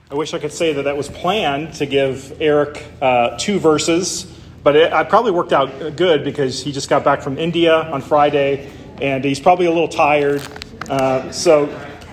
I wish I could say that was planned to give Eric 2 verses, but it probably worked out good because he just got back from India on Friday, and he's probably a little tired. So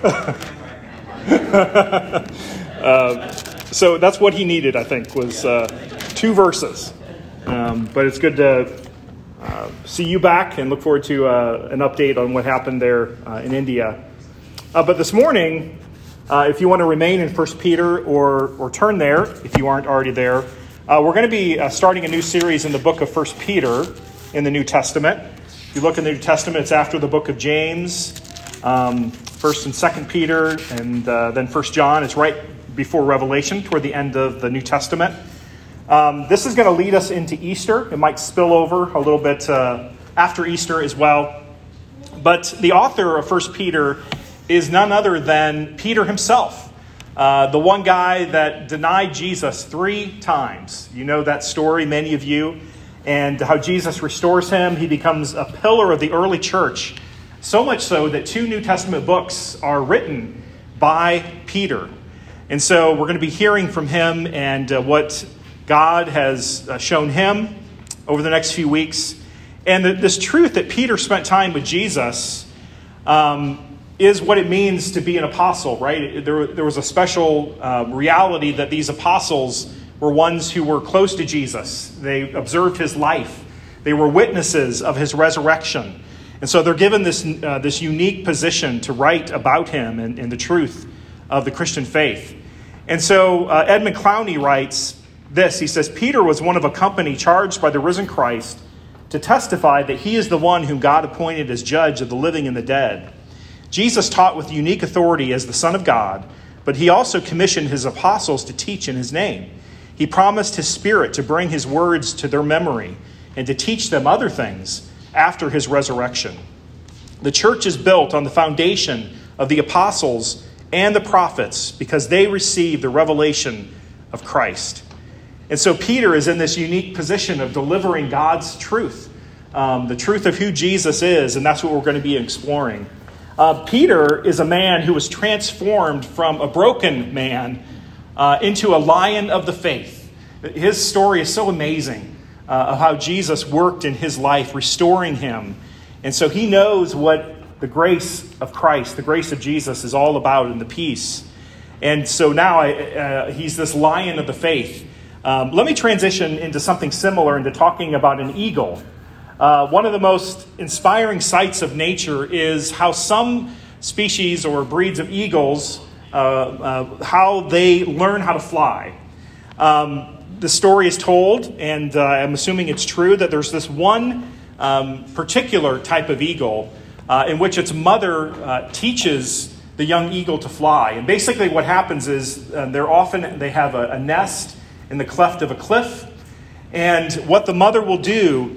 that's what he needed, I think, was 2 verses. But it's good to see you back and look forward to an update on what happened there in India. But this morning, if you want to remain in 1 Peter or turn there, if you aren't already there, we're going to be starting a new series in the book of 1 Peter in the New Testament. If you look in the New Testament, it's after the book of James, 1st and 2nd Peter, and then 1 John. It's right before Revelation, toward the end of the New Testament. This is going to lead us into Easter. It might spill over a little bit after Easter as well. But the author of 1 Peter is none other than Peter himself, the one guy that denied Jesus 3 times. You know that story, many of you, and how Jesus restores him. He becomes a pillar of the early church, so much so that 2 New Testament books are written by Peter. And so we're going to be hearing from him and what God has shown him over the next few weeks. And this truth that Peter spent time with Jesus is what it means to be an apostle, right? There was a special reality that these apostles were ones who were close to Jesus. They observed his life. They were witnesses of his resurrection. And so they're given this unique position to write about him and the truth of the Christian faith. And so Edmund Clowney writes this. He says, Peter was one of a company charged by the risen Christ to testify that he is the one whom God appointed as judge of the living and the dead. Jesus taught with unique authority as the Son of God, but he also commissioned his apostles to teach in his name. He promised his Spirit to bring his words to their memory and to teach them other things after his resurrection. The church is built on the foundation of the apostles and the prophets because they received the revelation of Christ. And so Peter is in this unique position of delivering God's truth, the truth of who Jesus is, and that's what we're going to be exploring. Peter is a man who was transformed from a broken man into a lion of the faith. His story is so amazing of how Jesus worked in his life, restoring him. And so he knows what the grace of Christ, the grace of Jesus is all about and the peace. And so now he's this lion of the faith. Let me transition into something similar, into talking about an eagle. One of the most inspiring sights of nature is how some species or breeds of eagles, how they learn how to fly. The story is told, and I'm assuming it's true, that there's this one particular type of eagle in which its mother teaches the young eagle to fly. And basically what happens is they have a nest in the cleft of a cliff, and what the mother will do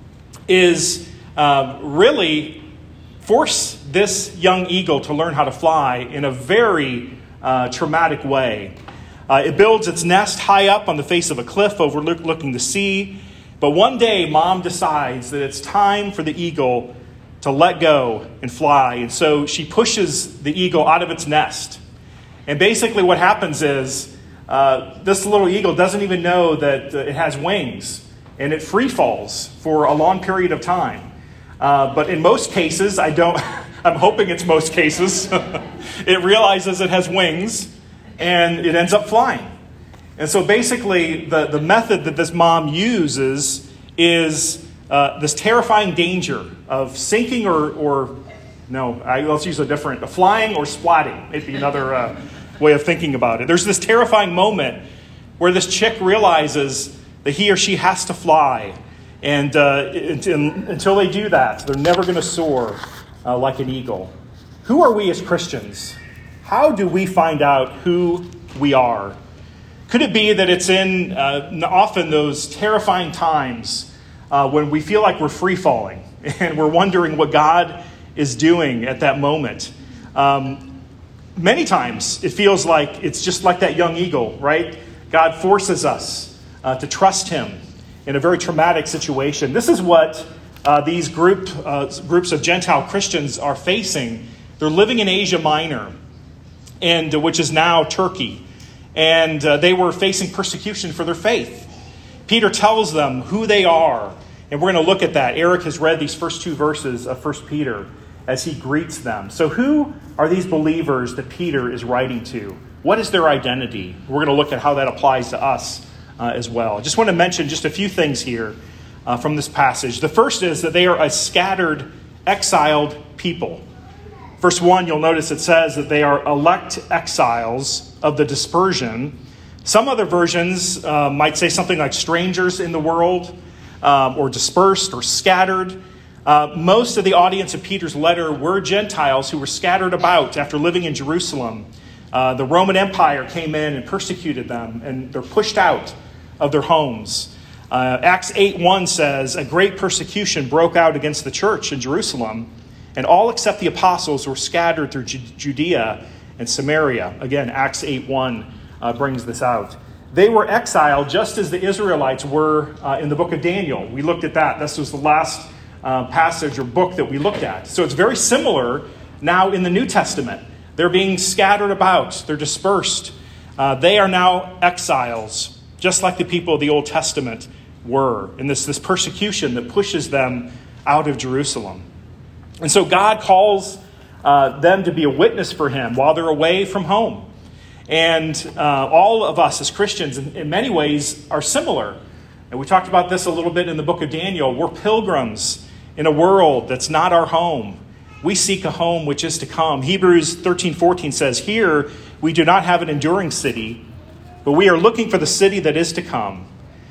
is really force this young eagle to learn how to fly in a very traumatic way. It builds its nest high up on the face of a cliff overlooking the sea. But one day, mom decides that it's time for the eagle to let go and fly. And so she pushes the eagle out of its nest. And basically what happens is this little eagle doesn't even know that it has wings. And it free falls for a long period of time. But in most cases, I'm hoping it's most cases, it realizes it has wings and it ends up flying. And so basically the method that this mom uses is this terrifying danger of sinking let's use flying or splatting. Maybe another way of thinking about it. There's this terrifying moment where this chick realizes that he or she has to fly. And until they do that, they're never going to soar like an eagle. Who are we as Christians? How do we find out who we are? Could it be that it's in often those terrifying times when we feel like we're free falling and we're wondering what God is doing at that moment? Many times it feels like it's just like that young eagle, right? God forces us to trust him in a very traumatic situation. This is what these groups of Gentile Christians are facing. They're living in Asia Minor, and which is now Turkey. and they were facing persecution for their faith. Peter tells them who they are, and we're going to look at that. Eric has read these first two verses of 1 Peter as he greets them. So who are these believers that Peter is writing to? What is their identity? We're going to look at how that applies to us as well. I just want to mention just a few things here from this passage. The first is that they are a scattered, exiled people. Verse 1, you'll notice it says that they are elect exiles of the dispersion. Some other versions might say something like strangers in the world, or dispersed or scattered. Most of the audience of Peter's letter were Gentiles who were scattered about after living in Jerusalem. The Roman Empire came in and persecuted them, and they're pushed out of their homes. Acts 8:1 says, a great persecution broke out against the church in Jerusalem, and all except the apostles were scattered through Judea and Samaria. Again, Acts 8:1 brings this out. They were exiled just as the Israelites were in the book of Daniel. We looked at that. This was the last passage or book that we looked at. So it's very similar now in the New Testament. They're being scattered about. They're dispersed. They are now exiles, just like the people of the Old Testament were, in this persecution that pushes them out of Jerusalem. And so God calls them to be a witness for him while they're away from home. And all of us as Christians, in many ways, are similar. And we talked about this a little bit in the book of Daniel. We're pilgrims in a world that's not our home. We seek a home which is to come. Hebrews 13:14 says, here we do not have an enduring city, but we are looking for the city that is to come.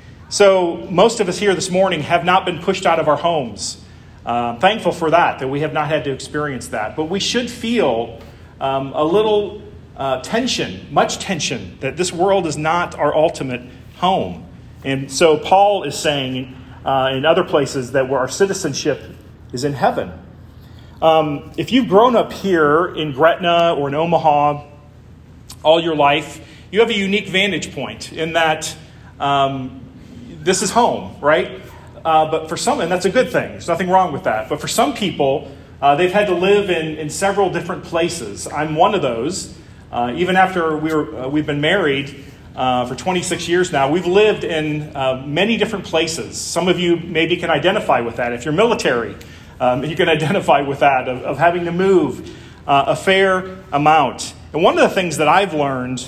So most of us here this morning have not been pushed out of our homes. Thankful for that we have not had to experience that. But we should feel a little tension, much tension, that this world is not our ultimate home. And so Paul is saying in other places that where our citizenship is in heaven. If you've grown up here in Gretna or in Omaha all your life, you have a unique vantage point in that this is home, right? But for some, and that's a good thing. There's nothing wrong with that. But for some people, they've had to live in several different places. I'm one of those. Even after we've been married for 26 years now, we've lived in many different places. Some of you maybe can identify with that. If you're military, you can identify with that, of having to move a fair amount. And one of the things that I've learned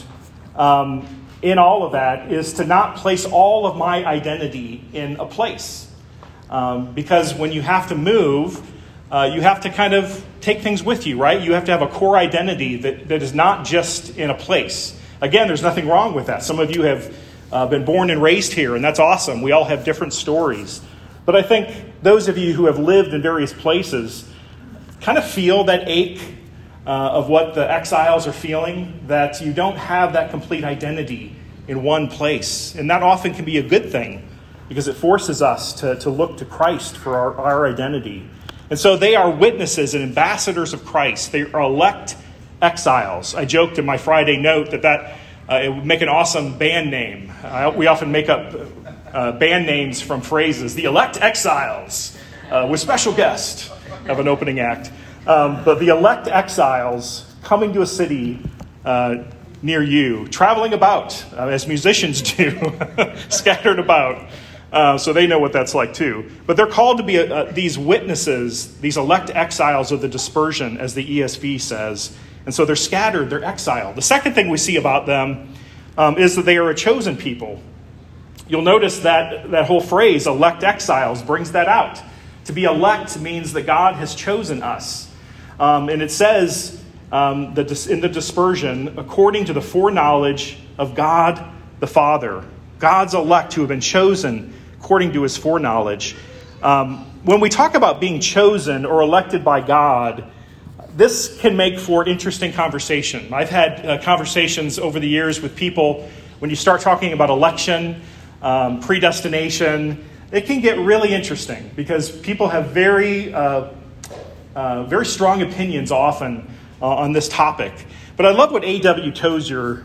in all of that is to not place all of my identity in a place. Because when you have to move, you have to kind of take things with you, right? You have to have a core identity that is not just in a place. Again, there's nothing wrong with that. Some of you have been born and raised here, and that's awesome. We all have different stories. But I think those of you who have lived in various places kind of feel that ache of what the exiles are feeling, that you don't have that complete identity in one place. And that often can be a good thing because it forces us to look to Christ for our identity. And so they are witnesses and ambassadors of Christ. They are elect exiles. I joked in my Friday note that it would make an awesome band name. We often make up band names from phrases. The elect exiles, with special guest of an opening act. But the elect exiles coming to a city near you, traveling about, as musicians do, scattered about. So they know what that's like too. But they're called to be these witnesses, these elect exiles of the dispersion, as the ESV says. And so they're scattered, they're exiled. The second thing we see about them is that they are a chosen people. You'll notice that whole phrase, elect exiles, brings that out. To be elect means that God has chosen us. And it says in the dispersion, according to the foreknowledge of God the Father. God's elect who have been chosen according to his foreknowledge. When we talk about being chosen or elected by God, this can make for interesting conversation. I've had conversations over the years with people when you start talking about election, predestination. It can get really interesting because people have very strong opinions often on this topic. But I love what A.W. Tozer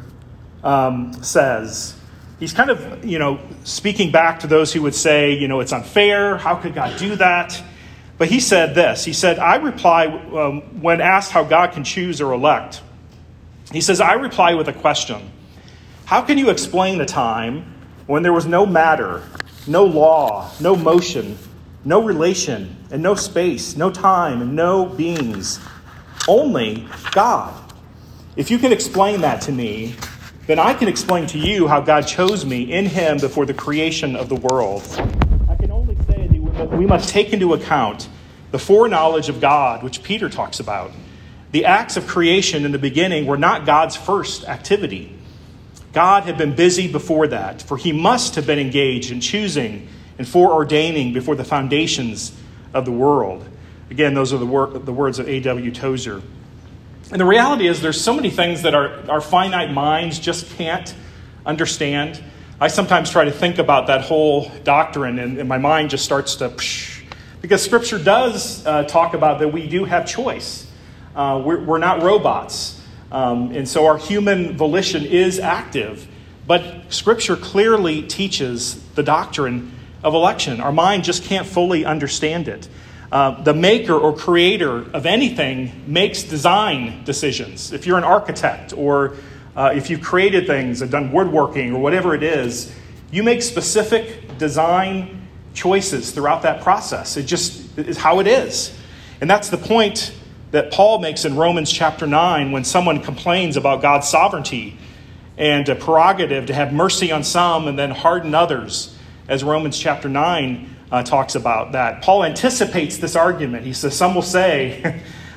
says. He's kind of, speaking back to those who would say, it's unfair. How could God do that? But he said this. He said, I reply when asked how God can choose or elect. He says, I reply with a question. How can you explain a time when there was no matter, no law, no motion, no relation, and no space, no time, and no beings? Only God. If you can explain that to me, then I can explain to you how God chose me in him before the creation of the world. I can only say that we must take into account the foreknowledge of God, which Peter talks about. The acts of creation in the beginning were not God's first activity. God had been busy before that, for he must have been engaged in choosing and foreordaining before the foundations of the world. Again, those are the words of A.W. Tozer. And the reality is there's so many things that our finite minds just can't understand. I sometimes try to think about that whole doctrine, and my mind just starts to... Because Scripture does talk about that we do have choice. We're not robots. And so our human volition is active. But Scripture clearly teaches the doctrine of election. Our mind just can't fully understand it. The maker or creator of anything makes design decisions. If you're an architect or if you've created things and done woodworking or whatever it is, you make specific design choices throughout that process. It just is how it is. And that's the point that Paul makes in Romans chapter 9 when someone complains about God's sovereignty and a prerogative to have mercy on some and then harden others, as Romans chapter 9 talks about that. Paul anticipates this argument. He says, some will say,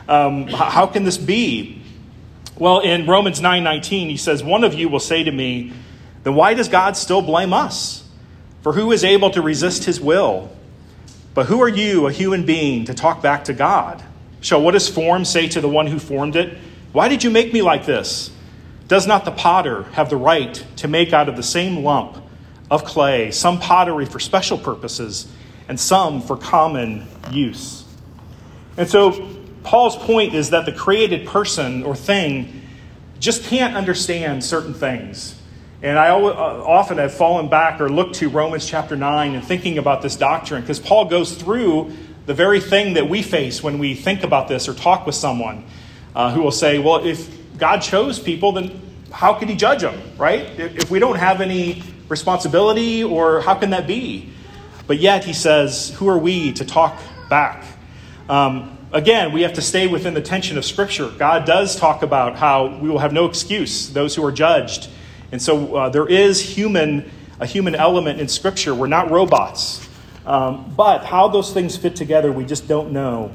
how can this be? Well, in Romans 9:19, he says, one of you will say to me, then why does God still blame us? For who is able to resist his will? But who are you, a human being, to talk back to God? Shall what is formed say to the one who formed it, why did you make me like this? Does not the potter have the right to make out of the same lump of clay some pottery for special purposes and some for common use? And so Paul's point is that the created person or thing just can't understand certain things. And I often have fallen back or looked to Romans chapter 9 and thinking about this doctrine, because Paul goes through the very thing that we face when we think about this or talk with someone who will say, well, if God chose people, then how can he judge them, right? If we don't have any responsibility, or how can that be? But yet he says, who are we to talk back? Again, we have to stay within the tension of Scripture. God does talk about how we will have no excuse, those who are judged. And so there is a human element in Scripture. We're not robots. But how those things fit together, we just don't know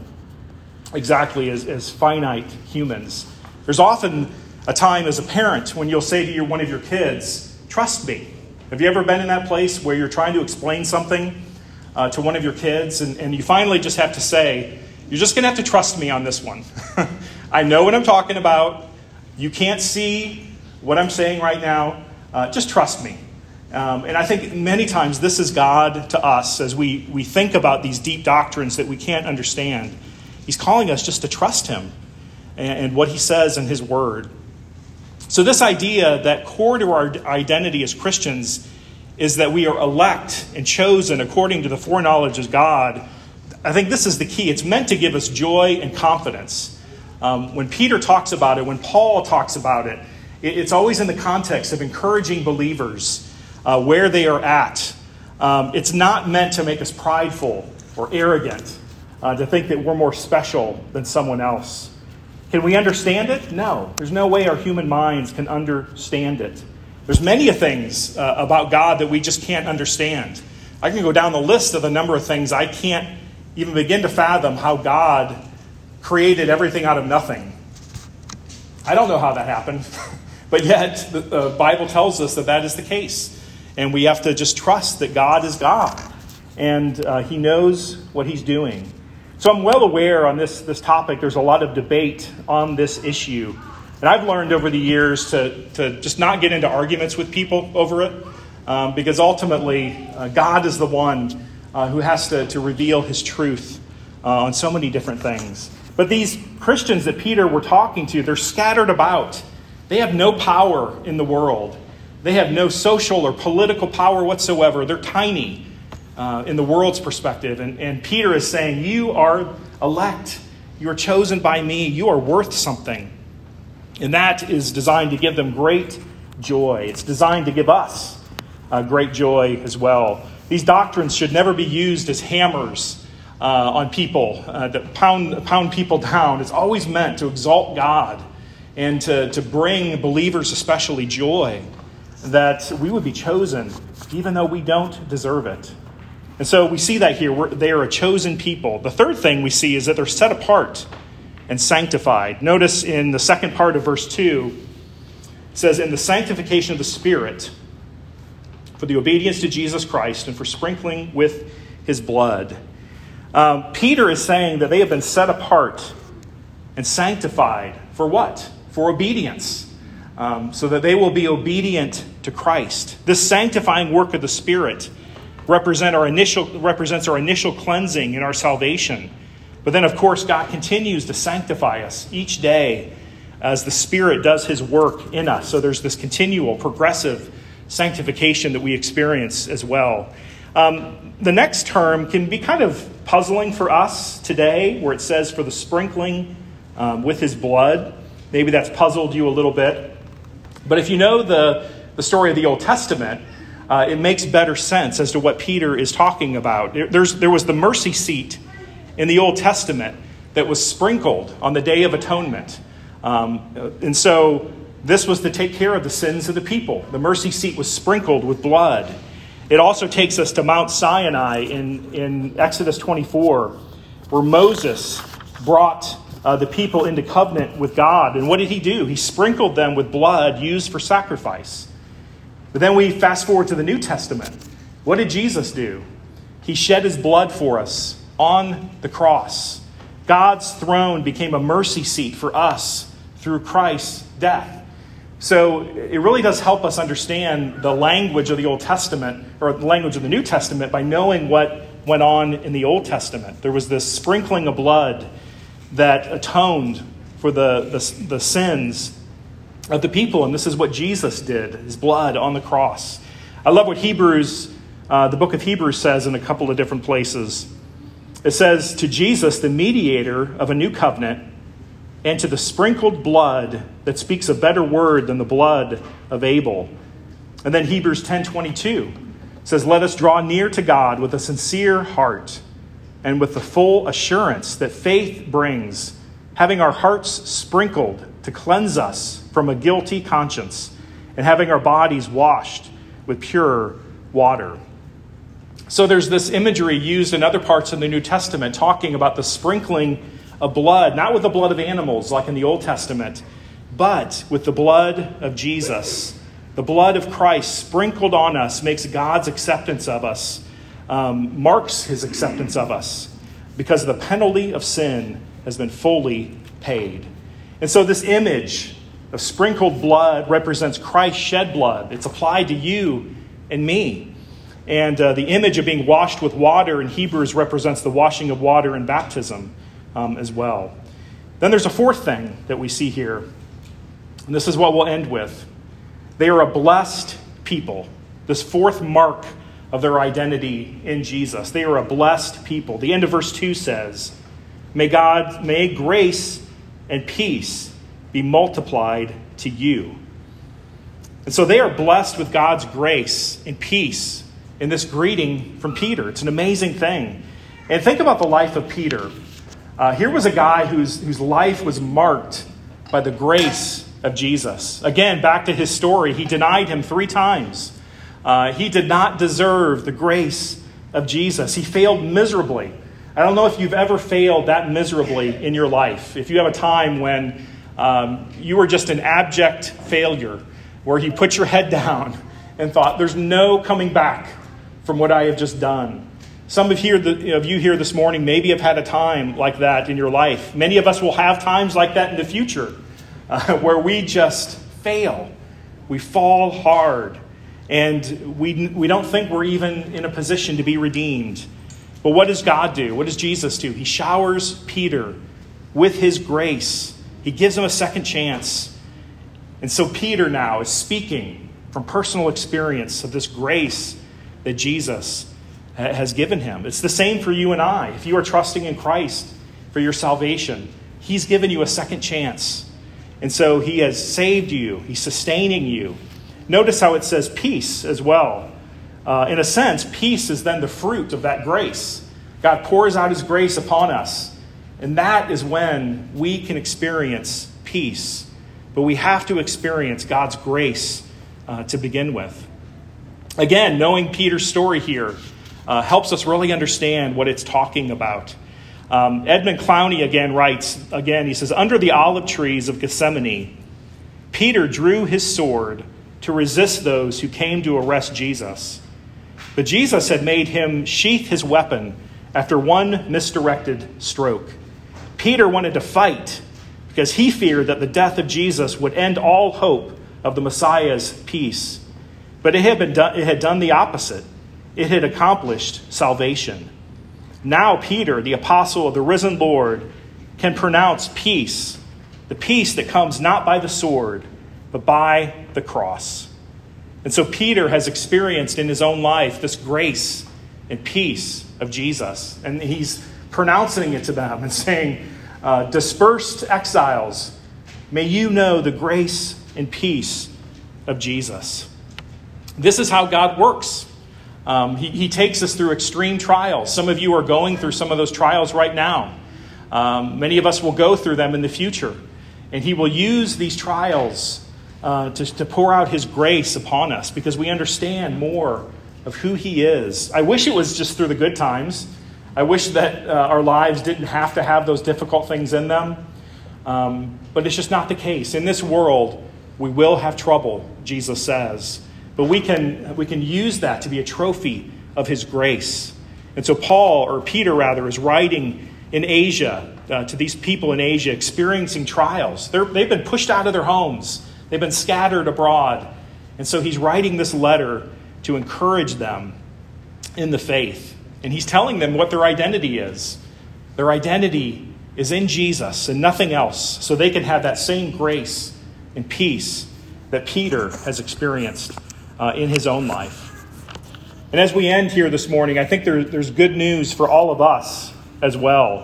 exactly as finite humans. There's often a time as a parent when you'll say to one of your kids, trust me. Have you ever been in that place where you're trying to explain something to one of your kids and you finally just have to say, you're just going to have to trust me on this one. I know what I'm talking about. You can't see what I'm saying right now. Just trust me. And I think many times this is God to us as we think about these deep doctrines that we can't understand. He's calling us just to trust him and what he says in his word. So this idea that core to our identity as Christians is that we are elect and chosen according to the foreknowledge of God, I think this is the key. It's meant to give us joy and confidence. When Peter talks about it, when Paul talks about it, it's always in the context of encouraging believers where they are at. It's not meant to make us prideful or arrogant, to think that we're more special than someone else. Can we understand it? No. There's no way our human minds can understand it. There's many things about God that we just can't understand. I can go down the list of a number of things I can't even begin to fathom how God created everything out of nothing. I don't know how that happened, but yet the Bible tells us that that is the case. And we have to just trust that God is God, and he knows what he's doing. So I'm well aware on this topic, there's a lot of debate on this issue. And I've learned over the years to just not get into arguments with people over it, because ultimately God is the one who has to reveal his truth on so many different things. But these Christians that Peter were talking to, they're scattered about. They have no power in the world. They have no social or political power whatsoever. They're tiny in the world's perspective. And Peter is saying, you are elect. You are chosen by me. You are worth something. And that is designed to give them great joy. It's designed to give us great joy as well. These doctrines should never be used as hammers on people that pound people down. It's always meant to exalt God and to bring believers especially joy, that we would be chosen even though we don't deserve it. And so we see that here. They are a chosen people. The third thing we see is that they're set apart and sanctified. Notice in the second part of verse 2, it says, in the sanctification of the Spirit, for the obedience to Jesus Christ and for sprinkling with his blood. Peter is saying that they have been set apart and sanctified for what? For obedience. So that they will be obedient to Christ. This sanctifying work of the Spirit represents our initial cleansing in our salvation. But then, of course, God continues to sanctify us each day as the Spirit does his work in us. So there's this continual, progressive sanctification that we experience as well. The next term can be kind of puzzling for us today, where it says for the sprinkling with his blood. Maybe that's puzzled you a little bit. But if you know the story of the Old Testament, it makes better sense as to what Peter is talking about. There was the mercy seat in the Old Testament that was sprinkled on the Day of Atonement. And so this was to take care of the sins of the people. The mercy seat was sprinkled with blood. It also takes us to Mount Sinai in Exodus 24, where Moses brought the people into covenant with God. And what did he do? He sprinkled them with blood used for sacrifice. But then we fast forward to the New Testament. What did Jesus do? He shed his blood for us on the cross. God's throne became a mercy seat for us through Christ's death. So it really does help us understand the language of the Old Testament, or the language of the New Testament, by knowing what went on in the Old Testament. There was this sprinkling of blood that atoned for the sins of the people. And this is what Jesus did, his blood on the cross. I love what the book of Hebrews says in a couple of different places. It says, to Jesus, the mediator of a new covenant, and to the sprinkled blood that speaks a better word than the blood of Abel. And then Hebrews 10:22 says, let us draw near to God with a sincere heart and with the full assurance that faith brings, having our hearts sprinkled to cleanse us from a guilty conscience, and having our bodies washed with pure water. So there's this imagery used in other parts of the New Testament talking about the sprinkling of blood, not with the blood of animals like in the Old Testament, but with the blood of Jesus. The blood of Christ sprinkled on us makes God's acceptance of us, marks his acceptance of us, because the penalty of sin has been fully paid. And so this image of sprinkled blood represents Christ's shed blood. It's applied to you and me. And the image of being washed with water in Hebrews represents the washing of water in baptism as well. Then there's a fourth thing that we see here. And this is what we'll end with. They are a blessed people. This fourth mark of their identity in Jesus. They are a blessed people. The end of verse 2 says, May grace and peace be multiplied to you. And so they are blessed with God's grace and peace in this greeting from Peter. It's an amazing thing. And think about the life of Peter. Here was a guy whose life was marked by the grace of Jesus. Again, back to his story, he denied him 3 times. He did not deserve the grace of Jesus. He failed miserably. I don't know if you've ever failed that miserably in your life. If you have a time when you were just an abject failure, where you put your head down and thought, there's no coming back from what I have just done. Some of you here this morning maybe have had a time like that in your life. Many of us will have times like that in the future, where we just fail. We fall hard, and we don't think we're even in a position to be redeemed. But what does God do? What does Jesus do? He showers Peter with his grace. He gives him a second chance. And so Peter now is speaking from personal experience of this grace that Jesus has given him. It's the same for you and I. If you are trusting in Christ for your salvation, he's given you a second chance. And so he has saved you. He's sustaining you. notice how it says peace as well. In a sense, peace is then the fruit of that grace. God pours out his grace upon us, and that is when we can experience peace. But we have to experience God's grace to begin with. Again, knowing Peter's story here helps us really understand what it's talking about. Edmund Clowney again writes, he says, under the olive trees of Gethsemane, Peter drew his sword to resist those who came to arrest Jesus. But Jesus had made him sheath his weapon after one misdirected stroke. Peter wanted to fight because he feared that the death of Jesus would end all hope of the Messiah's peace. But it had done the opposite. It had accomplished salvation. Now Peter, the apostle of the risen Lord, can pronounce peace, the peace that comes not by the sword, but by the cross. And so Peter has experienced in his own life this grace and peace of Jesus. And he's pronouncing it to them and saying, dispersed exiles, may you know the grace and peace of Jesus. This is how God works. He takes us through extreme trials. Some of you are going through some of those trials right now. Many of us will go through them in the future. And he will use these trials to pour out his grace upon us because we understand more of who he is. I wish it was just through the good times. I wish that our lives didn't have to have those difficult things in them. But it's just not the case. In this world, we will have trouble, Jesus says. But we can use that to be a trophy of his grace. And so Peter is writing in Asia to these people in Asia experiencing trials. They've been pushed out of their homes. They've been scattered abroad. And so he's writing this letter to encourage them in the faith. And he's telling them what their identity is. Their identity is in Jesus and nothing else. So they can have that same grace and peace that Peter has experienced in his own life. And as we end here this morning, I think there's good news for all of us as well.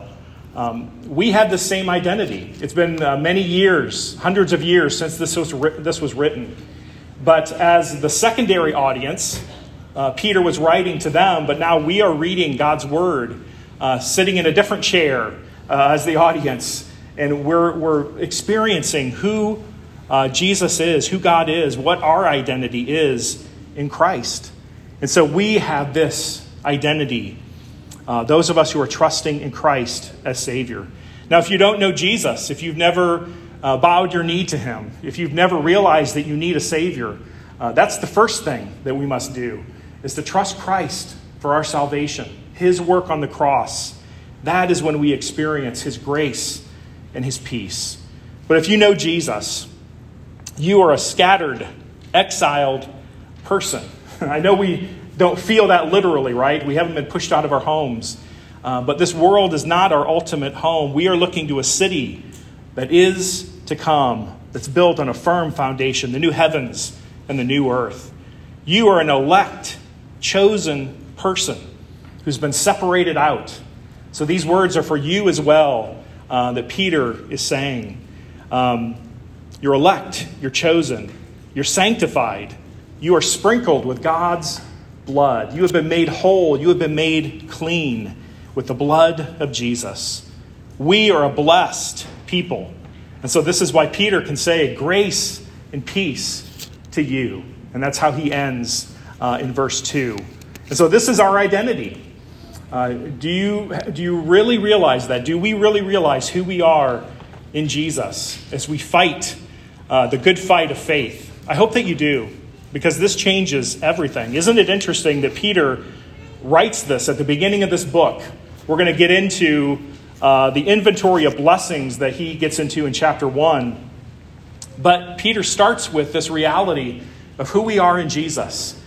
We have the same identity. It's been many years, hundreds of years since this was written. But as the secondary audience, Peter was writing to them, but now we are reading God's word, sitting in a different chair as the audience. And we're experiencing who Jesus is, who God is, what our identity is in Christ. And so we have this identity, those of us who are trusting in Christ as Savior. Now, if you don't know Jesus, if you've never bowed your knee to him, if you've never realized that you need a Savior, that's the first thing that we must do, is to trust Christ for our salvation, his work on the cross. That is when we experience his grace and his peace. But if you know Jesus, you are a scattered, exiled person. I know we don't feel that literally, right? We haven't been pushed out of our homes. But this world is not our ultimate home. We are looking to a city that is to come, that's built on a firm foundation, the new heavens and the new earth. You are an elect, chosen person who's been separated out. So these words are for you as well, that Peter is saying. You're elect, you're chosen, you're sanctified, you are sprinkled with God's blood. You have been made whole, you have been made clean with the blood of Jesus. We are a blessed people. And so this is why Peter can say grace and peace to you. And that's how he ends in verse 2. And so this is our identity. Do you really realize that? Do we really realize who we are in Jesus as we fight the good fight of faith? I hope that you do, because this changes everything. Isn't it interesting that Peter writes this at the beginning of this book? We're going to get into the inventory of blessings that he gets into in chapter 1. But Peter starts with this reality of who we are in Jesus.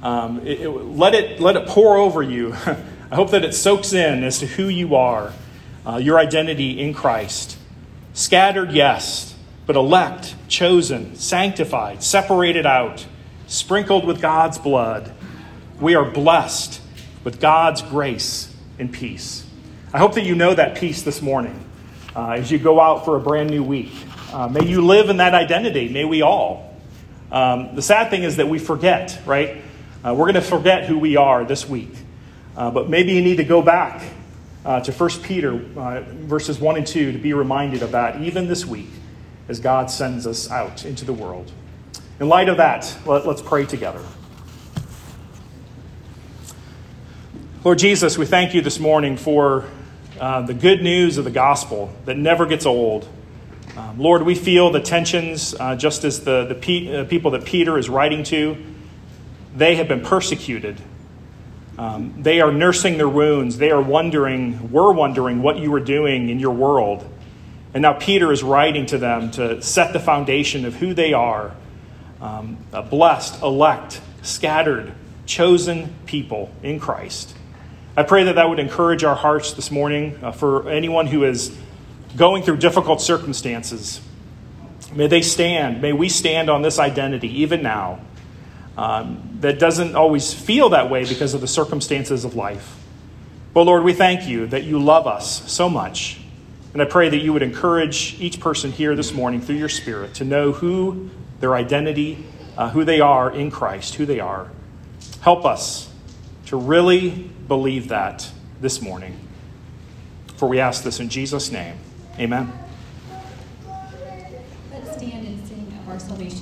Let it pour over you. I hope that it soaks in as to who you are, your identity in Christ. Scattered, yes, but elect, chosen, sanctified, separated out, sprinkled with God's blood. We are blessed with God's grace and peace. I hope that you know that peace this morning as you go out for a brand new week. May you live in that identity. May we all. The sad thing is that we forget, right? We're going to forget who we are this week. But maybe you need to go back to 1 Peter verses 1 and 2 to be reminded of that even this week as God sends us out into the world. In light of that, let's pray together. Lord Jesus, we thank you this morning for the good news of the gospel that never gets old. Lord, we feel the tensions just as the people that Peter is writing to. They have been persecuted. They are nursing their wounds. We're wondering what you were doing in your world. And now Peter is writing to them to set the foundation of who they are. A blessed, elect, scattered, chosen people in Christ. I pray that would encourage our hearts this morning for anyone who is going through difficult circumstances. May we stand on this identity even now. That doesn't always feel that way because of the circumstances of life. But Lord, we thank you that you love us so much. And I pray that you would encourage each person here this morning through your Spirit to know who their identity, who they are in Christ, who they are. Help us to really believe that this morning. For we ask this in Jesus' name. Amen. Let's stand and sing of our salvation.